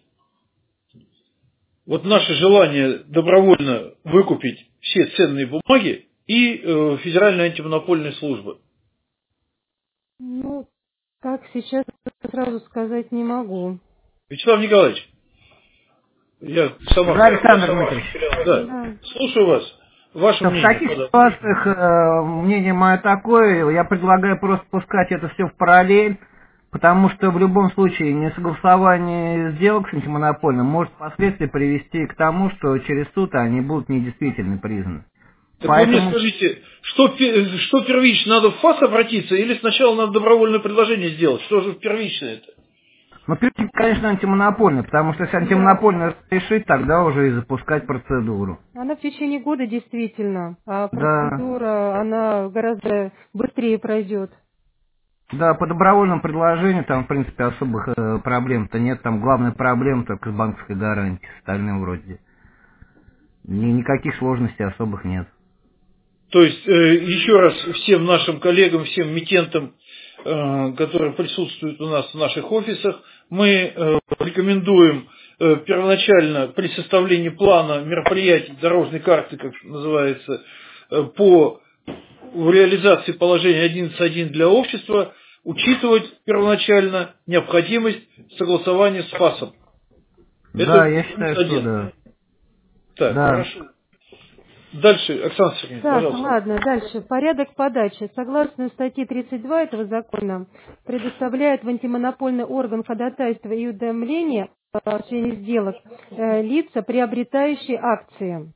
Вот наше желание добровольно выкупить все ценные бумаги и Федеральная антимонопольная служба. Ну, как сейчас сразу сказать не могу. Вячеслав Николаевич, я сама... Да, Александр Дмитриевич. Да. Слушаю вас. Ваше мнение. В таких ситуациях мнение мое такое, я предлагаю просто пускать это все в параллель, потому что в любом случае несогласование сделок с антимонопольным может впоследствии привести к тому, что через суд они будут недействительно признаны. Так поэтому... вы мне скажите, что первично, надо в ФАС обратиться или сначала надо добровольное предложение сделать? Что же первично это? Ну, первично, конечно, антимонопольный, потому что если антимонопольный решить, тогда уже и запускать процедуру. Она в течение года действительно, а процедура, она гораздо быстрее пройдет. Да, по добровольному предложению там, в принципе, особых проблем-то нет. Там главная проблема только с банковской гарантией, с остальным вроде. Никаких сложностей особых нет. То есть, еще раз всем нашим коллегам, всем митентам, которые присутствуют у нас в наших офисах, мы рекомендуем первоначально при составлении плана мероприятий, дорожной карты, как называется, по реализации положения 11.1 для общества, учитывать первоначально необходимость согласования с ФАСом. Да, я считаю, что да. Так, да. хорошо. Дальше, Оксана Сергеевна, Так, пожалуйста. ладно, дальше. Порядок подачи. Согласно статье 32 этого закона, предоставляет в антимонопольный орган ходатайства и уведомления о осуществлении сделок лица, приобретающие акции.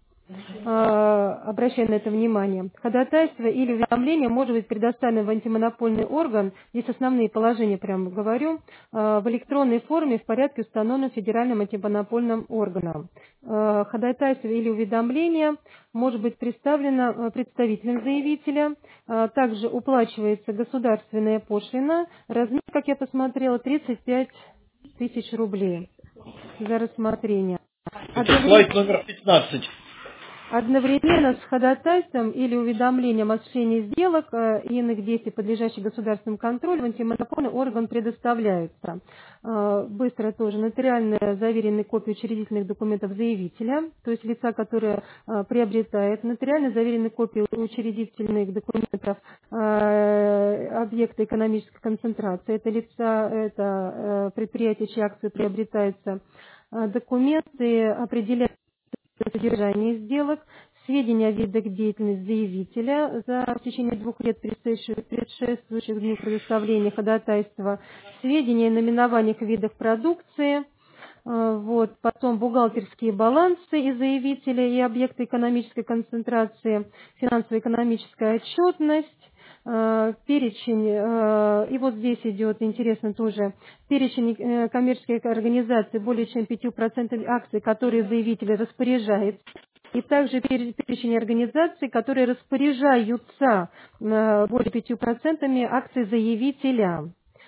Обращаю на это внимание. Ходатайство или уведомление может быть предоставлено в антимонопольный орган, здесь основные положения прямо говорю, в электронной форме в порядке, установленном Федеральным антимонопольным органом. Ходатайство или уведомление может быть представлено представителем заявителя, также уплачивается государственная пошлина, размер, как я посмотрела, 35 тысяч рублей за рассмотрение. Это слайд номер 15. Одновременно с ходатайством или уведомлением о осуществлении сделок и иных действий, подлежащих государственному контролю, в антимонопольный орган предоставляются быстро тоже нотариально заверенные копии учредительных документов заявителя, то есть лица, которое приобретает, нотариально заверенные копии учредительных документов объекта экономической концентрации, это лица, это предприятие, чьи акции приобретаются, документы определяют содержание сделок, сведения о видах деятельности заявителя в течение 2 лет предшествующих дню предоставления ходатайства, сведения о наименованиях и видах продукции, потом бухгалтерские балансы и заявителя и объекта экономической концентрации, финансово-экономическая отчетность, перечень, и вот здесь идет, интересно тоже, перечень коммерческих организаций более чем 5% акций, которые заявители распоряжаются, и также перечень организаций, которые распоряжаются более 5% акций заявителя.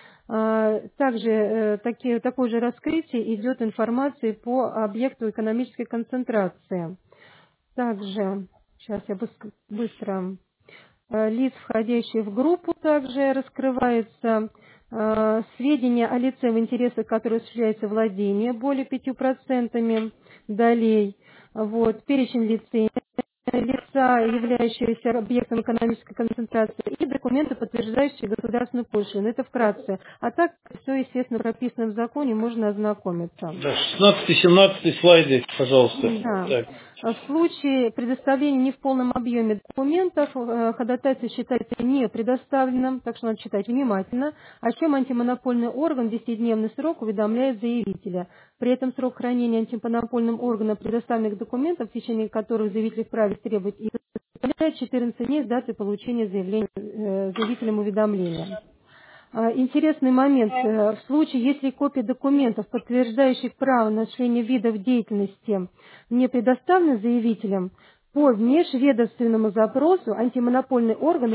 Также такое же раскрытие идет информации по объекту экономической концентрации. Также, сейчас я быстро... Лиц, входящих в группу, также раскрываются сведения о лице, в интересах которого осуществляется владение более 5% долей. Перечень лица, являющиеся объектом экономической концентрации, и документы, подтверждающие государственную пошлину. Это вкратце. А так, все, естественно, прописано в законе, можно ознакомиться. Да, 16-17 слайды, пожалуйста. Да. Так. В случае предоставления не в полном объеме документов, ходатайство считается не предоставленным, так что надо читать внимательно, о чем антимонопольный орган в 10-дневный срок уведомляет заявителя. При этом срок хранения антимонопольным органом предоставленных документов, в течение которых заявитель вправе требовать их, составляет 14 дней с даты получения заявителем уведомления. Интересный момент. В случае, если копии документов, подтверждающих право на осуществление видов деятельности, не предоставлены заявителям, по межведомственному запросу антимонопольный орган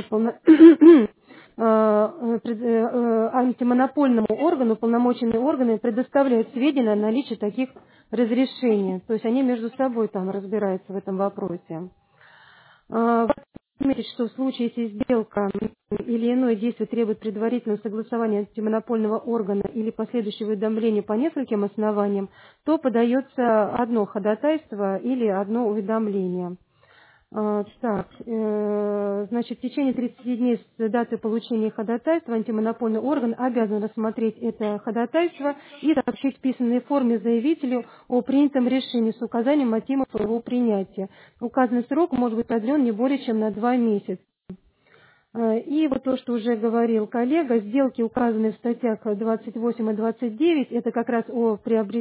антимонопольному органу уполномоченные органы предоставляют сведения о наличии таких разрешений. То есть они между собой там разбираются в этом вопросе. Отметить, что в случае, если сделка или иное действие требует предварительного согласования антимонопольного органа или последующего уведомления по нескольким основаниям, то подается одно ходатайство или одно уведомление. Значит, в течение 30 дней с даты получения ходатайства антимонопольный орган обязан рассмотреть это ходатайство и сообщить в письменной форме заявителю о принятом решении с указанием мотивов его принятия. Указанный срок может быть продлен не более чем на 2 месяца. И вот то, что уже говорил коллега, сделки, указанные в статьях 28 и 29, это как раз о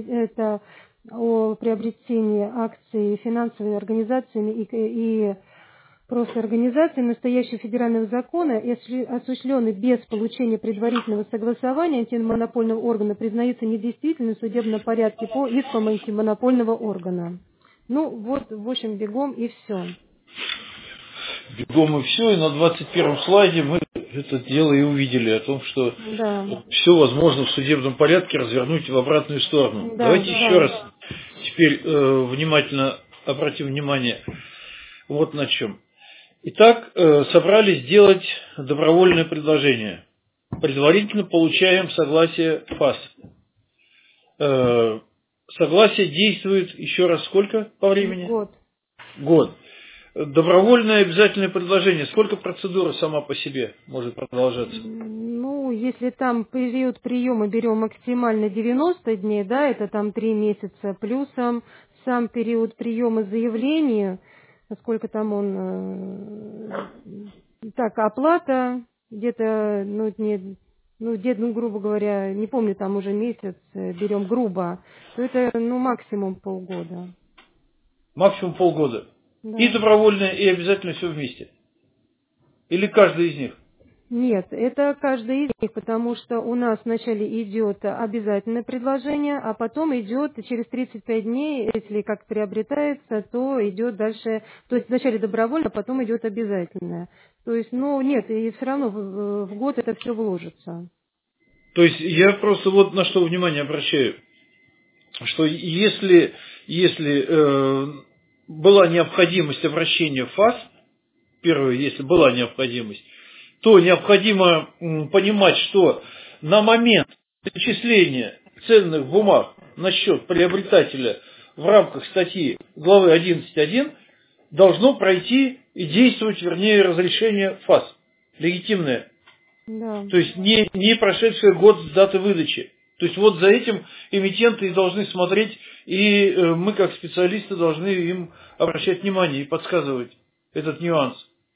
приобретении акций финансовыми организациями и просто организациями настоящего федерального закона и осуществленные без получения предварительного согласования антимонопольного органа признаются недействительными в судебном порядке по искам антимонопольного органа. Ну вот, в общем, бегом и все. Бегом и все, и на 21-м слайде мы это дело и увидели, о том, что Да. все возможно в судебном порядке развернуть в обратную сторону. Да, Давайте да. еще раз теперь внимательно обратим внимание вот на чем. Итак, собрались сделать добровольное предложение. Предварительно получаем согласие ФАС. Согласие действует еще раз сколько по времени? Год. Год. Добровольное обязательное предложение. Сколько процедура сама по себе может продолжаться? Ну, если там период приема берем максимально 90 дней, да, это там 3 месяца, плюсом сам период приема заявления, сколько там он, так, оплата, где-то, где-то, грубо говоря, не помню, там уже месяц, берем грубо, то это, максимум полгода. Максимум полгода. Да. И добровольно, и обязательно все вместе. Или каждый из них? Нет, это каждый из них, потому что у нас вначале идет обязательное предложение, а потом идет через 35 дней, если как приобретается, то идет дальше, то есть вначале добровольно, а потом идет обязательное. То есть, нет, и все равно в год это все вложится. То есть я просто вот на что внимание обращаю, что если была необходимость обращения в ФАС, первое, если была необходимость, то необходимо понимать, что на момент зачисления ценных бумаг на счет приобретателя в рамках статьи главы 11.1 должно пройти и действовать, разрешение ФАС, легитимное. Да. То есть не прошедший год с даты выдачи. То есть вот за этим эмитенты и должны смотреть, и мы как специалисты должны им обращать внимание и подсказывать этот нюанс.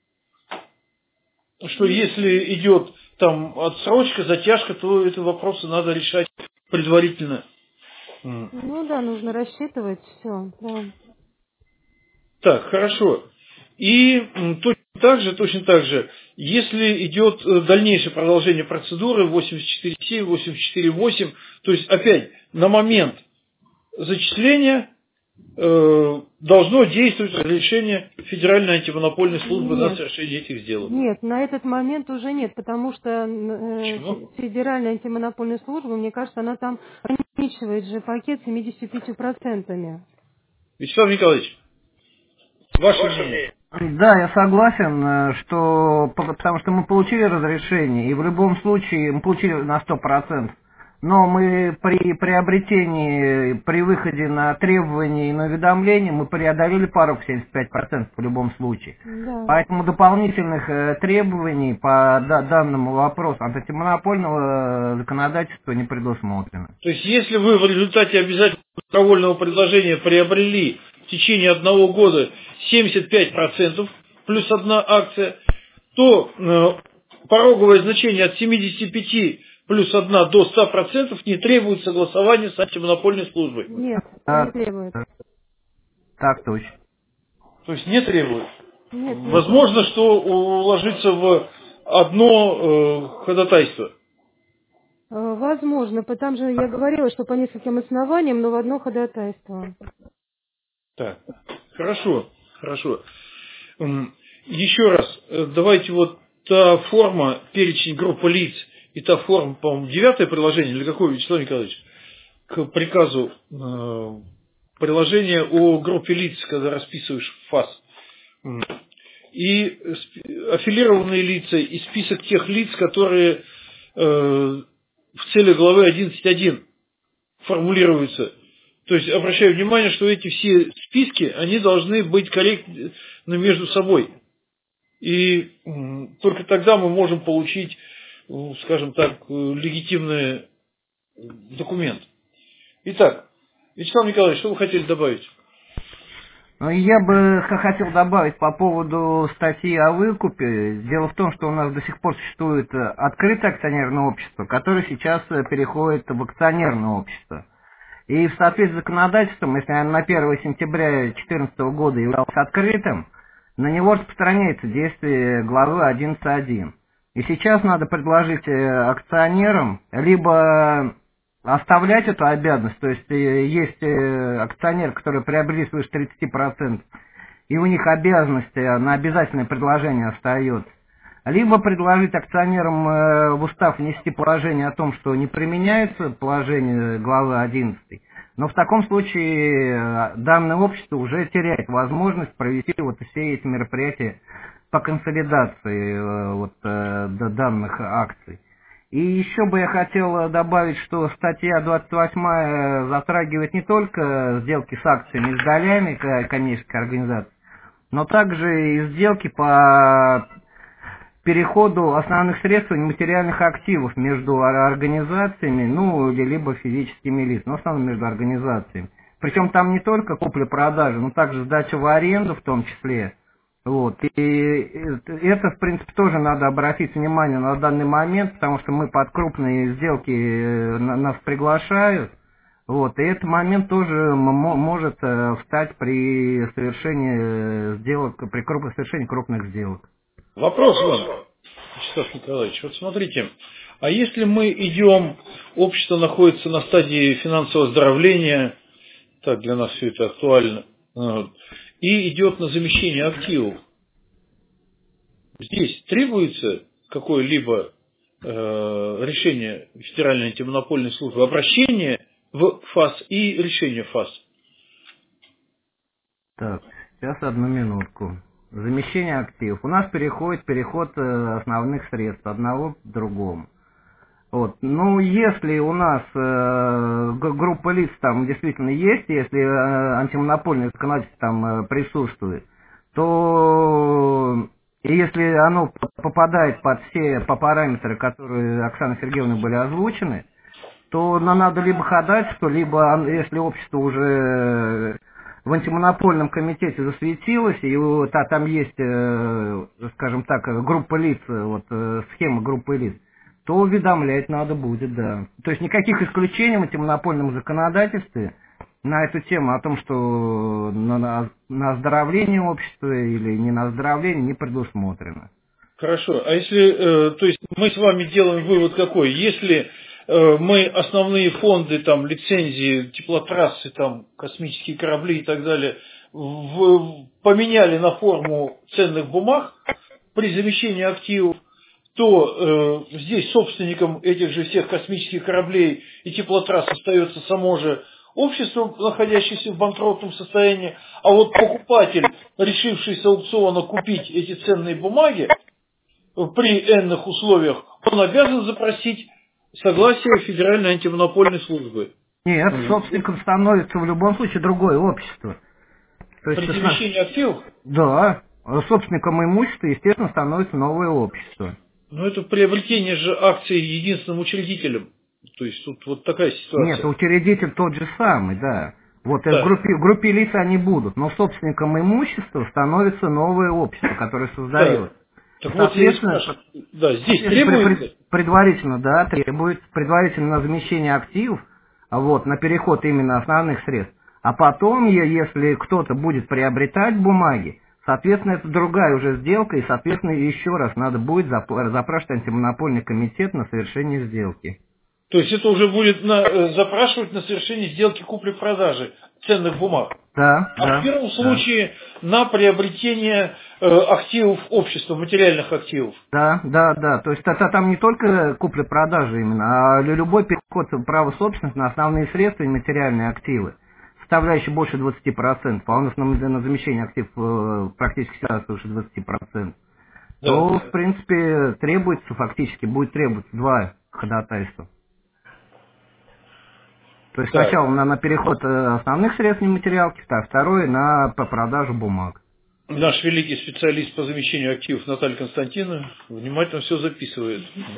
Что если идет там отсрочка, затяжка, то эти вопросы надо решать предварительно. Да, нужно рассчитывать все. Да. Так, хорошо. И точно так же, если идет дальнейшее продолжение процедуры 84.7, 84.8, то есть опять на момент зачисления должно действовать разрешение Федеральной антимонопольной службы на совершение этих сделок. Нет, на этот момент уже нет, потому что Федеральная антимонопольная служба, мне кажется, она там ограничивает же пакет 75%. Вячеслав Николаевич, ваше мнение? Да, я согласен, потому что мы получили разрешение, и в любом случае мы получили на 100%. Но мы при приобретении, при выходе на требования и на уведомления, мы преодолели порог 75% в любом случае. Да. Поэтому дополнительных требований по данному вопросу антимонопольного законодательства не предусмотрено. То есть, если вы в результате обязательного добровольного предложения приобрели в течение одного года 75% плюс одна акция, то пороговое значение от 75 плюс одна до 100% не требует согласования с антимонопольной службой. Нет, не требует. Так точно. То есть не требует. Нет, возможно, что уложиться в одно ходатайство. Возможно, потому что я говорила, что по нескольким основаниям, но в одно ходатайство. Так, хорошо. Еще раз, давайте вот та форма, перечень группы лиц, и та форма, по-моему, 9-е приложение, или какое, Вячеслав Николаевич, к приказу приложение о группе лиц, когда расписываешь ФАС. И аффилированные лица, и список тех лиц, которые в целях главы 11.1 формулируются. То есть, обращаю внимание, что эти все списки, они должны быть корректны между собой. И только тогда мы можем получить, скажем так, легитимный документ. Итак, Вячеслав Николаевич, что вы хотели добавить? Я бы хотел добавить по поводу статьи о выкупе. Дело в том, что у нас до сих пор существует открытое акционерное общество, которое сейчас переходит в акционерное общество. И в соответствии с законодательством, если оно на 1 сентября 2014 года являлось открытым, на него распространяется действие главы 11.1. И сейчас надо предложить акционерам либо оставлять эту обязанность, то есть есть акционеры, которые приобрели свыше 30%, и у них обязанность на обязательное предложение остается. Либо предложить акционерам в устав внести положение о том, что не применяется положение главы 11, но в таком случае данное общество уже теряет возможность провести вот все эти мероприятия по консолидации данных акций. И еще бы я хотел добавить, что статья 28 затрагивает не только сделки с акциями и с долями коммерческой организации, но также и сделки по переходу основных средств и нематериальных активов между организациями, либо физическими лицами, но в основном между организациями. Причем там не только купля-продажа, но также сдача в аренду в том числе. Вот. И это, в принципе, тоже надо обратить внимание на данный момент, потому что мы под крупные сделки нас приглашают. Вот. И этот момент тоже может встать при совершении сделок, при совершении крупных сделок. Вопрос вам, Вячеслав Николаевич. Вот смотрите, а если мы идем, общество находится на стадии финансового оздоровления, так для нас все это актуально, и идет на замещение активов, здесь требуется какое-либо решение Федеральной антимонопольной службы, обращение в ФАС и решение ФАС? Так, сейчас одну минутку. Замещение активов. У нас переход основных средств одного к другому. Вот. Ну, если у нас группа лиц там действительно есть, если антимонопольное законодательство там присутствует, то если оно попадает под все по параметры, которые Оксаной Сергеевной были озвучены, то надо либо ходатайство, либо, если общество уже в антимонопольном комитете засветилось, и там есть, скажем так, группа лиц, вот схема группы лиц, то уведомлять надо будет, да. То есть никаких исключений в антимонопольном законодательстве на эту тему о том, что на оздоровление общества или не на оздоровление не предусмотрено. Хорошо. А если, то есть мы с вами делаем вывод какой? Если мы основные фонды, там, лицензии, теплотрассы, там, космические корабли и так далее поменяли на форму ценных бумаг при замещении активов, то здесь собственником этих же всех космических кораблей и теплотрасс остается само же общество, находящееся в банкротном состоянии, а вот покупатель, решивший с аукциона купить эти ценные бумаги при энных условиях, он обязан запросить согласие Федеральной антимонопольной службы. Нет, собственником становится в любом случае другое общество. То есть, при замещении активов? Да, собственником имущества, естественно, становится новое общество. Но это приобретение же акций единственным учредителем. То есть тут вот такая ситуация. Нет, учредитель тот же самый, да. Вот да. В группе лиц они будут, но собственником имущества становится новое общество, которое создается. Да. Так вот, да, здесь требуется? Предварительно, да, требуется предварительно на замещение активов, вот, на переход именно основных средств. А потом, если кто-то будет приобретать бумаги, соответственно, это другая уже сделка, и, соответственно, еще раз надо будет запрашивать антимонопольный комитет на совершение сделки. То есть это уже будет запрашивать на совершение сделки купли-продажи ценных бумаг? Да. А в первом случае на приобретение активов общества, материальных активов? Да. То есть это там не только купля-продажа именно, а любой переход права собственности на основные средства и материальные активы, составляющий больше 20%, а у нас на замещение активов практически всегда уже 20%, то, в принципе, будет требоваться два ходатайства. То есть сначала на переход основных средств нематериалки, а второе по продажу бумаг. Наш великий специалист по замещению активов Наталья Константиновна внимательно все записывает.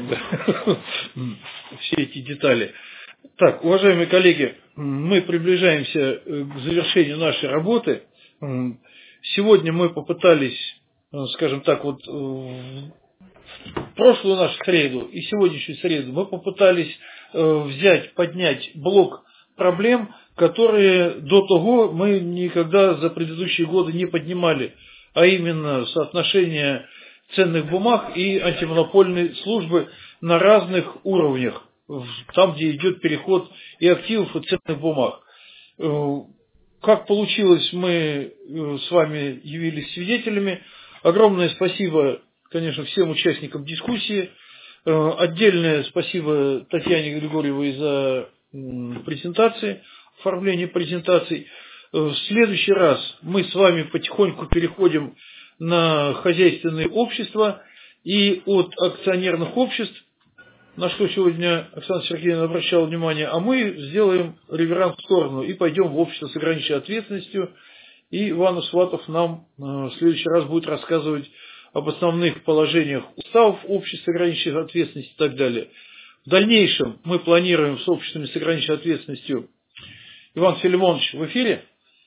Все эти детали. Так, уважаемые коллеги, мы приближаемся к завершению нашей работы. Сегодня мы попытались, скажем так, вот в прошлую нашу среду и сегодняшнюю среду мы попытались поднять блок проблем, которые до того мы никогда за предыдущие годы не поднимали, а именно соотношение ценных бумаг и антимонопольной службы на разных уровнях, там, где идет переход и активов, и ценных бумаг. Как получилось, мы с вами явились свидетелями. Огромное спасибо, конечно, всем участникам дискуссии. Отдельное спасибо Татьяне Григорьевой за презентации, оформление презентаций. В следующий раз мы с вами потихоньку переходим на хозяйственные общества и от акционерных обществ, на что сегодня Оксана Сергеевна обращала внимание, а мы сделаем реверанс в сторону и пойдем в общество с ограниченной ответственностью. И Иван Сватов нам в следующий раз будет рассказывать об основных положениях уставов обществ с ограниченной ответственностью и так далее. В дальнейшем мы планируем с обществами с ограниченной ответственностью Иван Филимонович в эфире?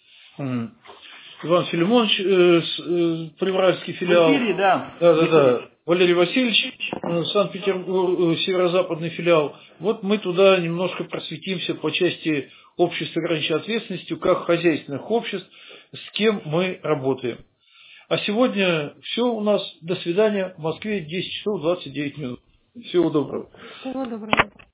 Иван Филимонович, Привральский филиал. В эфире, да. Да. Валерий Васильевич, Санкт-Петербург, северо-западный филиал. Вот мы туда немножко просветимся по части обществ с ограниченной ответственностью, как хозяйственных обществ, с кем мы работаем. А сегодня все у нас. До свидания. В Москве 10 часов 29 минут. Всего доброго. Всего доброго.